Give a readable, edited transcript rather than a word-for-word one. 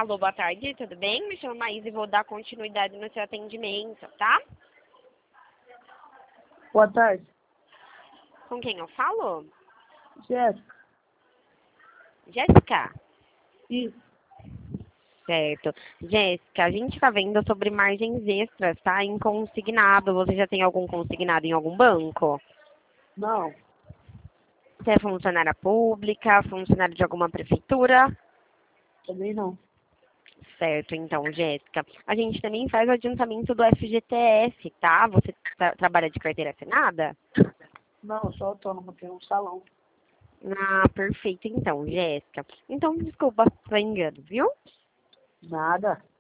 Alô, boa tarde, tudo bem? Me chamo Maísa e vou dar continuidade no seu atendimento, tá? Boa tarde. Com quem eu falo? Jéssica. Jéssica? Isso. Certo. Jéssica, a gente tá vendo sobre margens extras, tá? Em consignado. Você já tem algum consignado em algum banco? Não, Você é funcionária pública, funcionária de alguma prefeitura? também não. Certo, então, Jéssica. A gente também faz o adiantamento do FGTS, tá? Você trabalha de carteira assinada? Não, eu sou autônomo, tenho um salão. Ah, perfeito, então, Jéssica. Então, desculpa, foi engano, viu? Nada.